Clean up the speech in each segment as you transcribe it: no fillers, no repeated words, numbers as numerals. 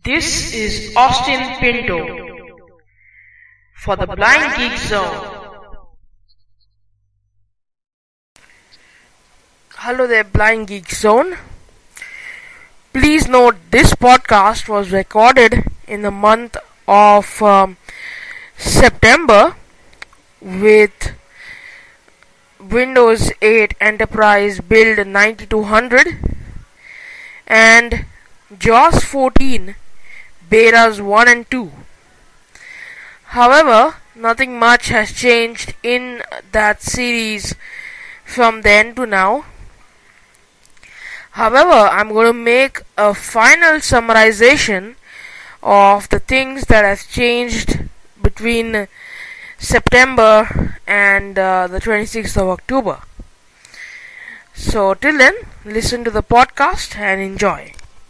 This is Austin Pinto for the Blind Geek Zone. Hello there, Blind Geek Zone. Please note this podcast was recorded in the month of September with Windows 8 Enterprise Build 9200 and JAWS 14 Betas 1 and 2. However, nothing much has changed in that series from then to now. However, I'm going to make a final summarization of the things that have changed between September and the 26th of October. So till then, listen to the podcast and enjoy.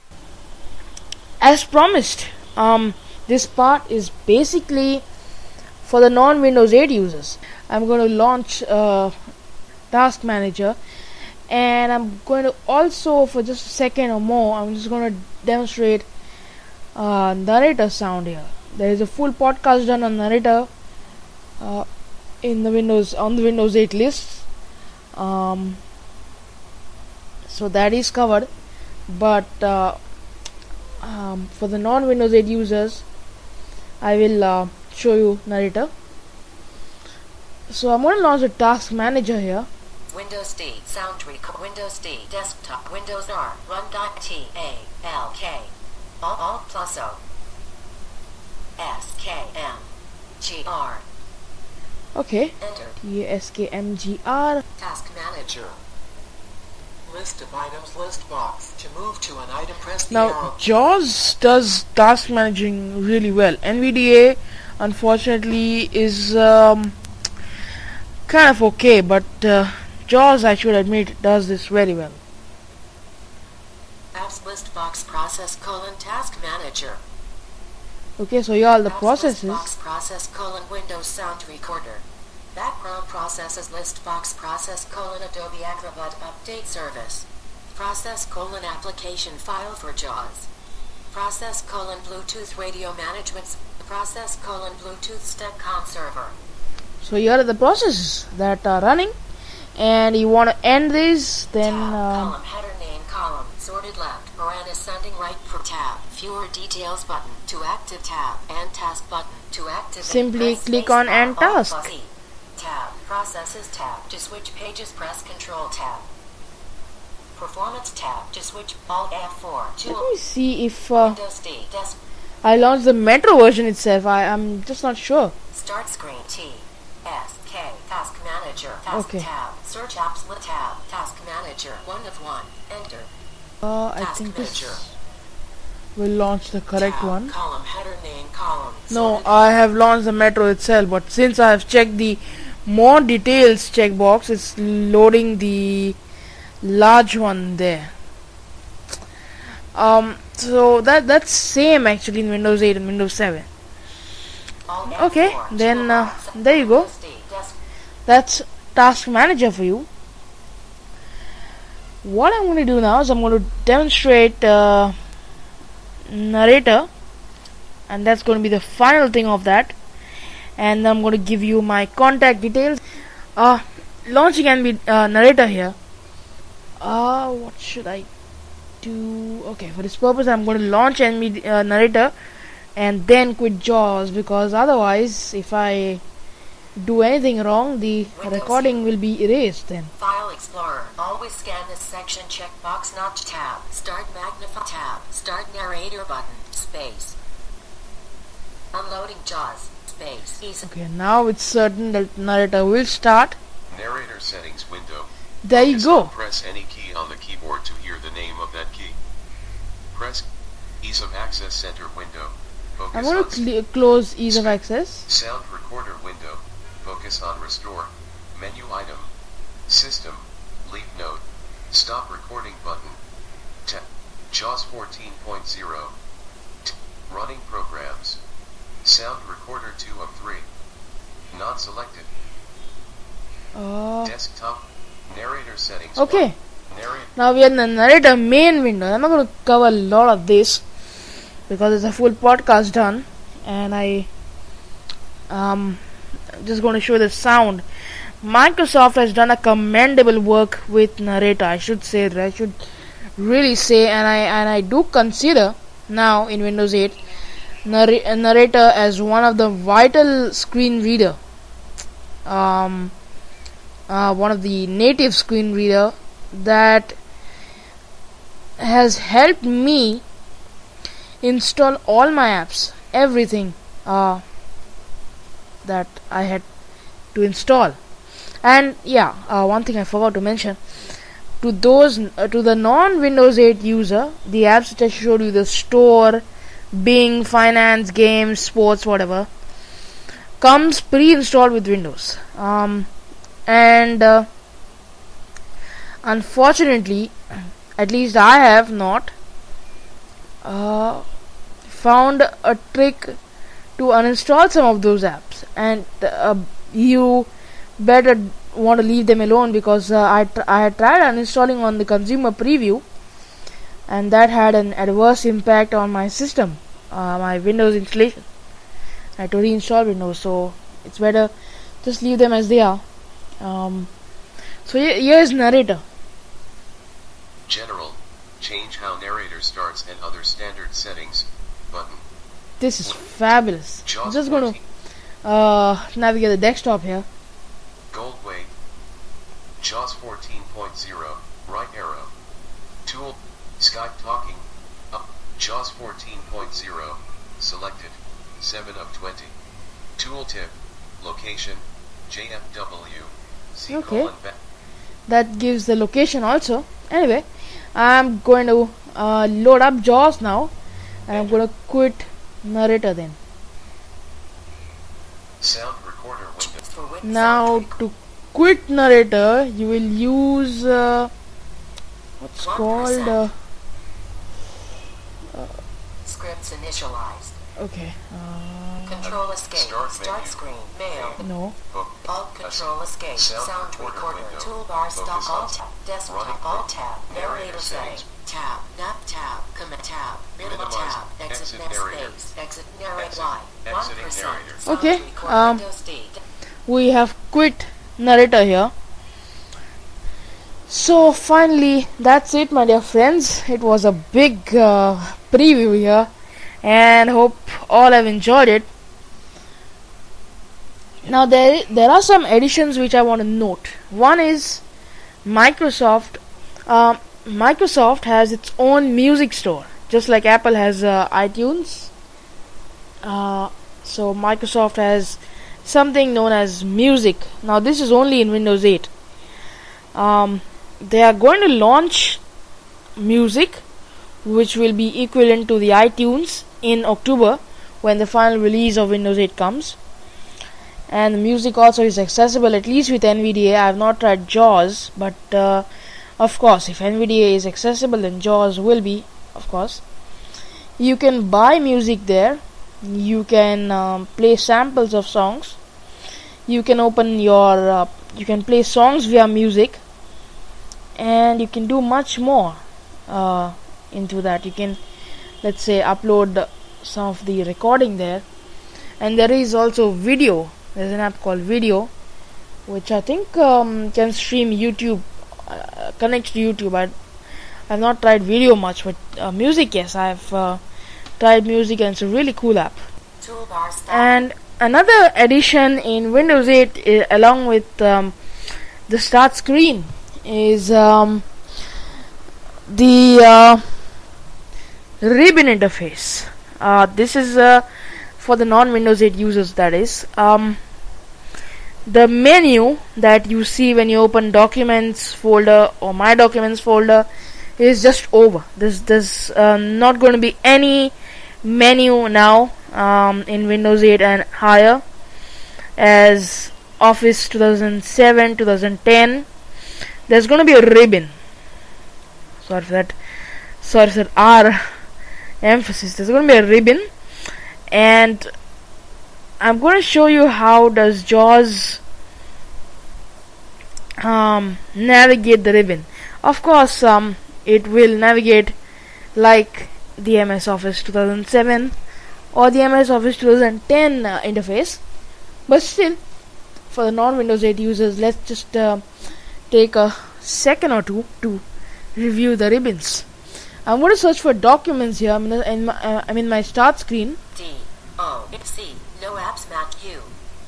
As promised, this part is basically for the non-Windows 8 users. I'm going to launch Task Manager, and I'm going to also, for just a second or more, I'm just going to demonstrate narrator sound here. There is a full podcast done on narrator on the Windows 8 list. So that is covered, but for the non-Windows 8 users, I will show you narrator. So I'm going to launch a Task Manager here. Windows D sound record. Windows D desktop. Windows R run.talk. Alt plus O SKMGR. Okay. Enter. TASKMGR. Task Manager. List of items. List box. To move to an item, press the Now, arrow. JAWS does task managing really well. NVDA, unfortunately, is kind of okay, but JAWS, I should admit, does this very well. Apps list box process : Task Manager. Okay, so here are the Apps processes. list box process : Windows Sound Recorder. Background processes list box process : Adobe Acrobat Update Service. Process : Application file for JAWS. Process : Bluetooth Radio Management. Process : Bluetooth Stack.com server. So here are the processes that are running, and you want to end this, then Tab, column, header name, column, sorted left or an ascending right for tab. Fewer details button to active tab and task button to activate. simply press click space on bar, End Alt Task. plus E. Tab, processes tab to switch pages, press Control tab. Performance tab to switch Alt F4 to Let me see if Windows D desk I launched the Metro version itself. I'm just not sure. start screen T S K Task Manager Task Okay. tab search apps tab Task Manager 1 of 1 enter I Task think Manager this will launch the correct tab, one. column header name column No, sorted I have launched the Metro itself, but since I have checked the more details checkbox, it's loading the large one there. So that's same actually in Windows 8 and Windows 7. Alt Okay, F4 then toolbox, there you go. Windows D desk That's Task Manager for you. What I'm going to do now is I'm going to demonstrate narrator, and that's going to be the final thing of that. And I'm going to give you my contact details. Launching NV narrator here. What should I do? Okay, for this purpose I'm going to launch NV narrator and then quit JAWS, because otherwise if I do anything wrong, the recording will be erased then. File Explorer. Always scan this section. Checkbox not tab. Start magnify tab. Start narrator button. Space. Unloading JAWS. Space. Easy. Okay, now it's certain that narrator will start. Narrator settings window. There you Focus go. on press any key on the keyboard to hear the name of that key. Press Ease of Access Center window. I'm Focus going on to close ease of access. Sound Recorder window. Focus on Restore. Menu item. System. Leave note. Stop recording button. JAWS 14.0. Running programs. Sound Recorder 2 of 3. Not selected. Desktop. Narrator settings. Okay. 1. Narrator. Now we are in the narrator main window. I'm not going to cover a lot of this. because it's a full podcast done, and I just going to show the sound. Microsoft has done a commendable work with Narrator. I should really say, and I do consider now in Windows 8 Narrator as one of the vital screen reader, one of the native screen reader that has helped me install all my apps, everything that I had to install. And one thing I forgot to mention, to the non-Windows 8 user, the apps that I showed you, the store, Bing, finance, games, sports, whatever, comes pre-installed with Windows. Unfortunately, at least I have not found a trick to uninstall some of those apps, and you better want to leave them alone, because I had tried uninstalling on the consumer preview, and that had an adverse impact on my system, my Windows installation. I had to reinstall Windows, so it's better just leave them as they are. So here is Narrator. General, change how narrator starts and other standard settings, button. This is fabulous. I'm just going to navigate the desktop here. Gold weight. JAWS 14.0, right arrow. Tool, Skype talking, up, JAWS 14.0, selected, 7 of 20. Tooltip, location, JFW, C Okay. back. That gives the location also. Anyway, I'm going to load up JAWS now, and I'm going to quit Narrator then. Sound recorder window. Now to quit Narrator, you will use what's 1%. called Scripts initialized. okay, Control escape. Start Start menu. screen. Mail. no, Book. Alt control escape. Sound Sound recorder recorder. window. Toolbar Focus stop. on Alt tab. running Desktop. Alt tab. narrator Narrator settings. setting. Tab. Nav tab. Command tab. Minimal Minimize. tab. Exit Exit next narrator. space. Exit narrate Exit. Y. Exiting 1%. narrator. Sound Okay, recorder. Windows D. we have quit Narrator here. So finally, that's it, my dear friends. It was a big preview here, and hope all have enjoyed it. Now there are some additions which I want to note. One is Microsoft. Microsoft has its own music store, just like Apple has iTunes. So Microsoft has something known as Music. Now this is only in Windows 8. They are going to launch Music, which will be equivalent to the iTunes, in October, when the final release of Windows 8 comes. And the Music also is accessible, at least with NVDA. I have not tried JAWS, but of course, if NVDA is accessible, then JAWS will be, of course. You can buy music there. You can play samples of songs. You can open your you can play songs via Music, and you can do much more into that. You can, let's say, upload some of the recording there, and there is also video. There's an app called Video, which I think can stream YouTube, connects to YouTube. I've not tried video much, but music, yes, I've tried music, and it's a really cool app. Toolbar stop. And another addition in Windows 8, along with the start screen, is the ribbon interface. This is for the non-Windows 8 users, that is. The menu that you see when you open Documents folder or My Documents folder is just over. There's not going to be any menu now in Windows 8 and higher, as Office 2007, 2010. There's going to be a ribbon. Sorry for that R emphasis. There's going to be a ribbon, and I'm going to show you how does JAWS navigate the ribbon. Of course, it will navigate like the MS Office 2007 or the MS Office 2010 interface, but still, for the non-Windows 8 users, let's just take a second or two to review the ribbons. I'm going to search for documents here. I'm in my start screen. D-O-C, no apps, Mac, U,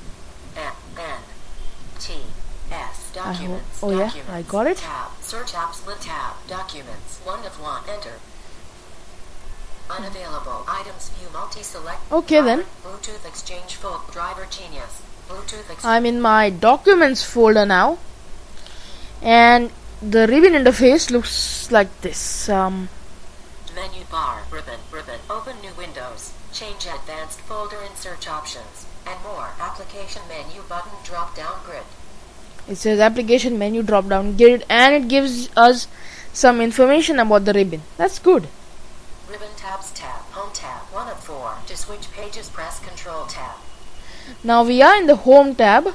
N, T, S, documents, yeah, I got it. Tab, search apps, list tab, documents, 1 of 1, enter. Unavailable items, view, multi-select. Okay then. Bluetooth exchange folder, driver genius, Bluetooth exchange. I'm in my documents folder now, and the ribbon interface looks like this. Menu bar, ribbon, open new windows, change advanced folder in search options, and more. Application menu button, drop down grid. It says application menu drop down grid, and it gives us some information about the ribbon. That's good. Ribbon tabs tab, home tab, 1 of 4. To switch pages, press control tab. Now we are in the home tab,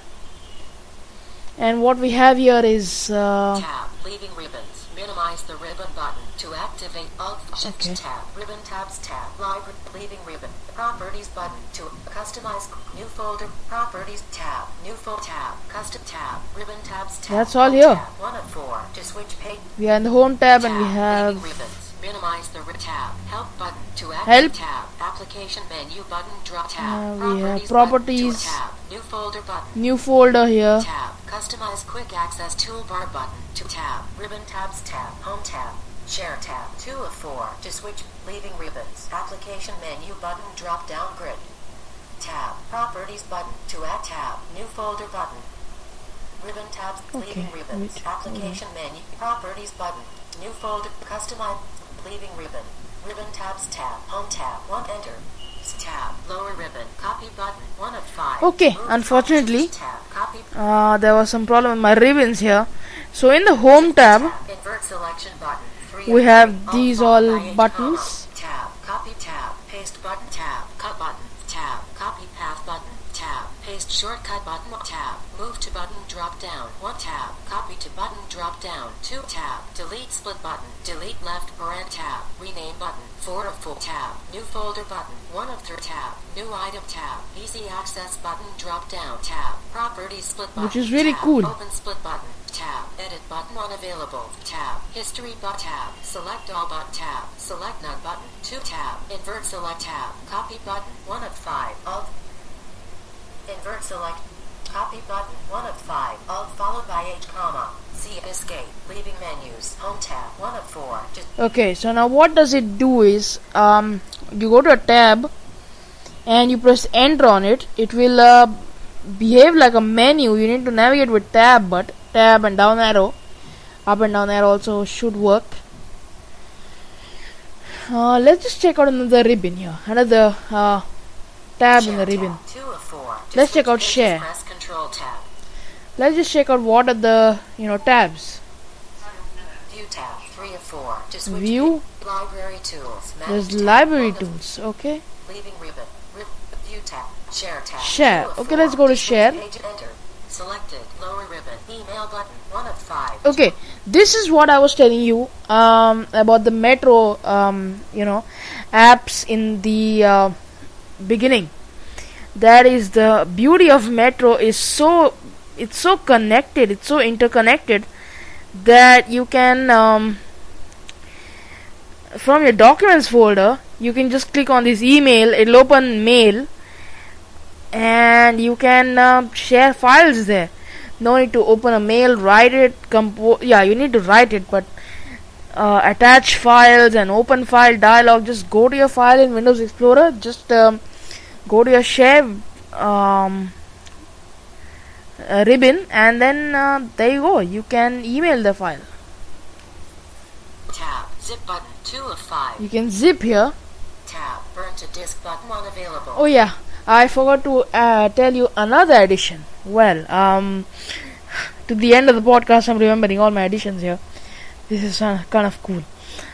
and what we have here is tab, leaving ribbons. Minimize the ribbon button to activate Alt-Shift tab, ribbon tabs tab, library, leaving ribbon, properties button to customize new folder, properties tab, new folder tab, custom tab, ribbon tabs tab. That's all here. Tab, 1 of 4. To switch page. We are in the home tab, tab, and we have ribbons. Minimize the tab, help button to activate help tab, application menu button, drop tab, we have properties properties, tab, new folder button, new folder here, tab, customize quick access toolbar button, to tab, ribbon tabs tab, home tab, share tab, 2 of 4, to switch, leaving ribbons, application menu button, drop down grid, tab, properties button, to add tab, new folder button, ribbon tabs, leaving ribbons, application menu, properties button, new folder, customize, leaving ribbon, ribbon tabs tab, home tab, 1, enter, tab, lower ribbon, copy button, 1 of 5. Okay, move unfortunately, tab, copy, there was some problem with my ribbons here. So in the home tab, invert selection button, 3 we of have 3, these alt all by H, buttons. tab, copy tab, paste button, tab, cut button, tab, copy path button, tab, paste shortcut button, tab, move to button, drop down, 1 tab, copy to button, drop down, 2 tab, delete split button, delete left parent tab, rename button, 4 of 4 tab, new folder button, 1 of 3 tab, new item tab, easy access button, drop down tab, properties split button, Which is really tab, cool. open split button, tab, edit button unavailable, tab, history tab, select all tab, select none button, 2 tab, invert select tab, copy button, 1 of 5, alt, invert select, copy button, 1 of 5, alt followed by H, C, escape, leaving menus, home tab, 1 of 4, Okay, so now what does it do is, you go to a tab and you press enter on it. It will behave like a menu. You need to navigate with tab and down arrow. Up and down arrow also should work. Let's just check out another ribbon here. Another tab in the ribbon. tab, 2 of 4, Let's check out share. press control tab, Let's just check out what are the tabs. view tab, 3 of 4, to switch View. library tools, There's manage tab, library 1 of tools. Okay. leaving ribbon, view tab, share tab, Share. 2 of Okay, 4, let's go to switch share. page, enter, selected, lower ribbon, email button, 1 of 5, Okay, this is what I was telling you about the Metro apps in the beginning. That is the beauty of Metro. It's so connected, it's so interconnected that you can from your documents folder you can just click on this email. It'll open mail and you can share files there. No need to open a mail, write it, you need to write it, but attach files and open file dialog. Just go to your file in Windows Explorer, just go to your share ribbon, and then there you go, you can email the file. tab, zip button, 2 of 5, You can zip here. tab, burn to disk button unavailable, Oh yeah, I forgot to tell you another addition. Well, to the end of the podcast, I'm remembering all my additions here. This is kind of cool.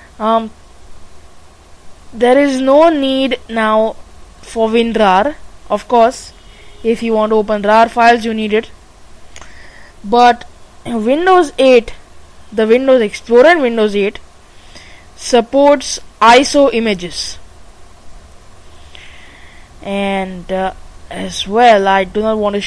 There is no need now for WinRAR. Of course, if you want to open RAR files, you need it. But Windows 8, the Windows Explorer and Windows 8 supports ISO images, and as well, I do not want to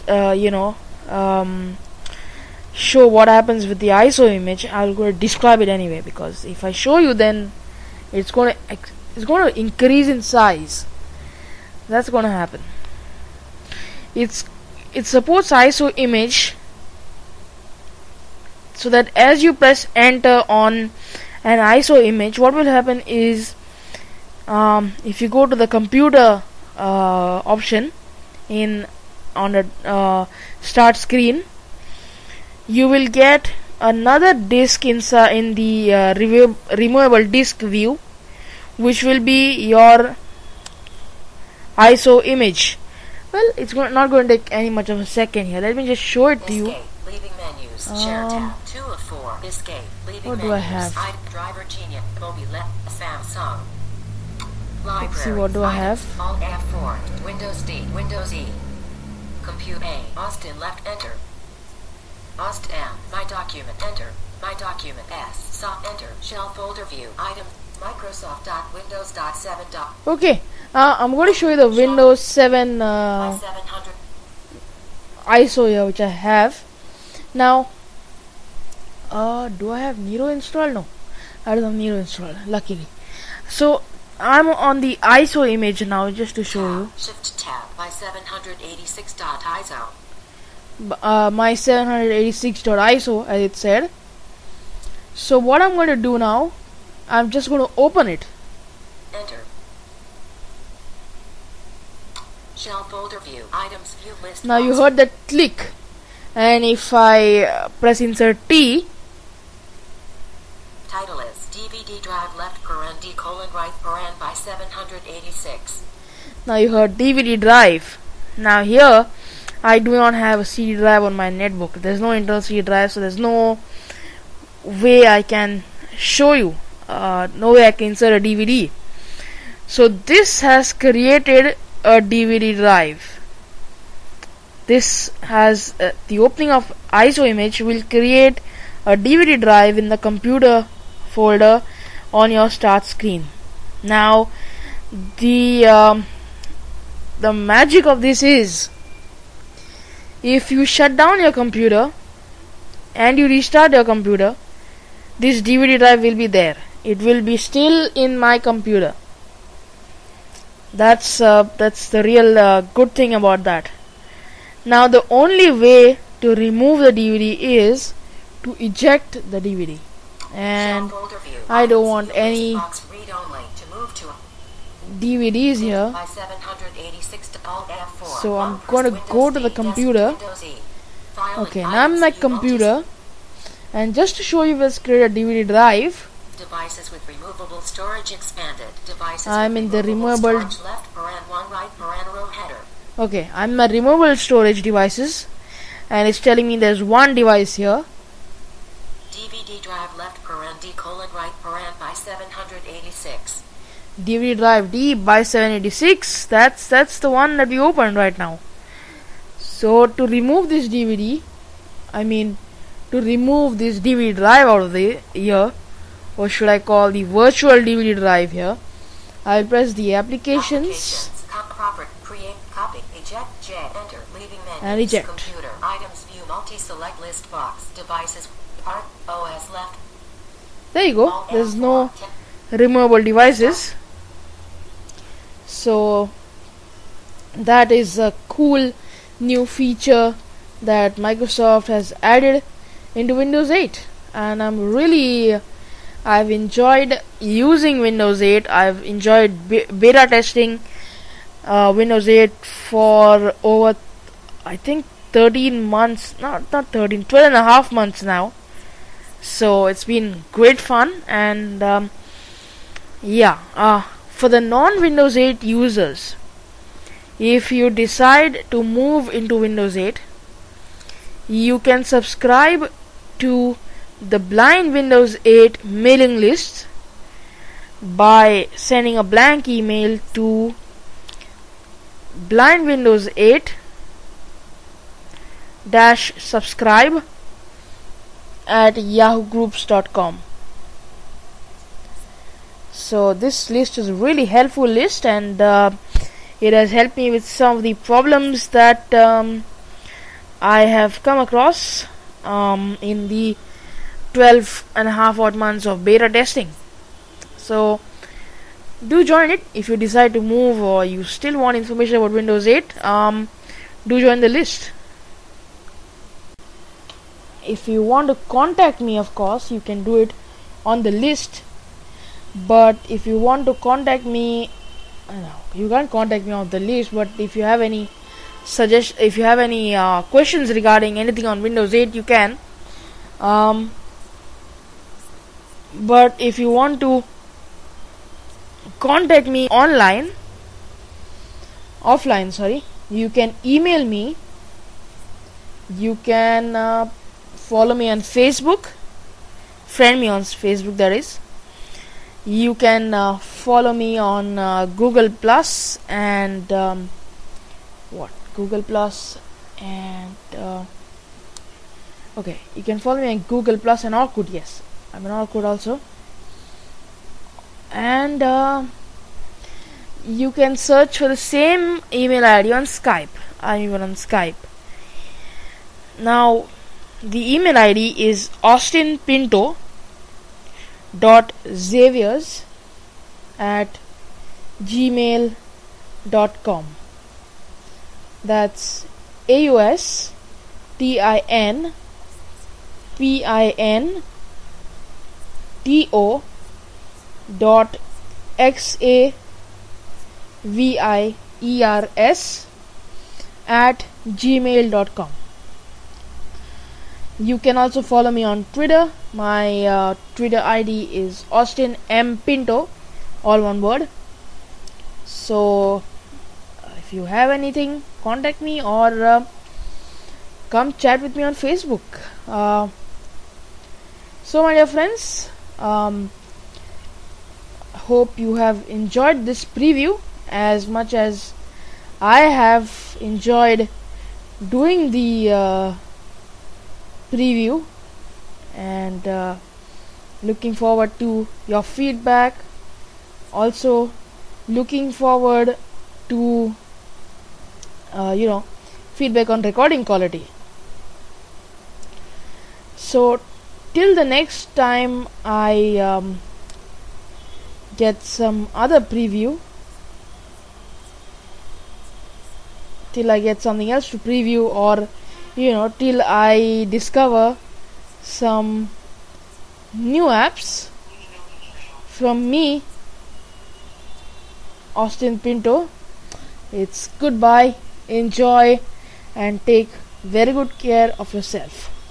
show what happens with the ISO image. I'll go to describe it anyway, because if I show you, then it's going to increase in size. That's going to happen. It supports ISO image, so that as you press enter on an ISO image, what will happen is, if you go to the computer option on the start screen, you will get another disk in the removable disk view, which will be your ISO image. Well, it's not going to take any much of a second here. Let me just show it to you. Escape, leaving menus, share tab, 2 of 4, escape, leaving what menus, do I have? driver Genius, mobile, Samsung, library, Let's see, what do I have? Alt F4, Windows D, Windows E, Compute A, Austin left, enter, Aust M, my document, enter, my document S, SOP, enter, shell folder view, item, Microsoft.Windows.7. Okay, I'm going to show you the Windows 7 700. ISO here, which I have. Now, do I have Nero installed? No, I don't have Nero installed, luckily. So, I'm on the ISO image now, just to show you. Shift tab by 786.ISO. My 786.ISO, as it said. So, what I'm going to do now, I'm just going to open it. Enter. Shell folder view, items view list. Now you heard that click, and if I press insert T, title is DVD drive left paren D colon right paren by 786. now you heard DVD drive. Now here, I do not have a CD drive on my netbook. There's no internal CD drive, so there's no way I can show you. No way I can insert a DVD. So this has created a DVD drive. This has the opening of ISO image will create a DVD drive in the computer folder on your start screen. Now the magic of this is, if you shut down your computer and you restart your computer, this DVD drive will be there. It will be still in my computer. That's the real good thing about that. Now the only way to remove the DVD is to eject the DVD, and I don't want any DVDs here, so I'm going to go to the computer. Okay, now I'm in my computer, and just to show you, let's create a DVD drive. Devices with removable storage expanded. Devices I'm in the removable left paren 1 right paren row header. Okay, I'm in my removable storage devices, and it's telling me there's one device here. DVD drive left paren D colon right paren by 786. DVD drive D by 786. That's the one that we opened right now. So to remove this DVD, to remove this DVD drive out of the here, or should I call the virtual DVD drive here, I'll press the applications Create, copy, eject, J, enter, leaving menu, and eject. Computer, items view, multi-select list box, devices, part, OS left. There you go. There's no removable devices. So that is a cool new feature that Microsoft has added into Windows 8, and I've enjoyed using Windows 8. I've enjoyed beta testing Windows 8 for over, I think, 13 months, not 13, 12 and a half months now. So it's been great fun, and for the non-Windows 8 users, if you decide to move into Windows 8, you can subscribe to the blind Windows 8 mailing list by sending a blank email to blindwindows8-subscribe@yahoogroups.com. So this list is a really helpful list, and it has helped me with some of the problems that I have come across in the 12 and a half odd months of beta testing. So do join it if you decide to move, or you still want information about Windows 8. Do join the list. If you want to contact me, of course you can do it on the list, but if you want to contact me, you can't contact me on the list. But if you have any questions regarding anything on Windows 8, you can. But if you want to contact me offline, you can email me. You can follow me on Facebook, friend me on Facebook, that is. You can follow me on Google Plus and Google Plus and okay, you can follow me on Google Plus and Orkut. Yes, I'm on Orkut also. And you can search for the same email ID on Skype. I'm even on Skype. Now, the email ID is austinpinto.xaviers@gmail.com. That's AustinPinto.xaviers@gmail.com. You can also follow me on Twitter. My Twitter ID is Austin M Pinto, all one word. So if you have anything, contact me, or come chat with me on Facebook. So my dear friends, hope you have enjoyed this preview as much as I have enjoyed doing the preview, and looking forward to your feedback. Also looking forward to feedback on recording quality. So till the next time I get some other preview, till I get something else to preview, or till I discover some new apps, from me, Austin Pinto, it's goodbye, enjoy, and take very good care of yourself.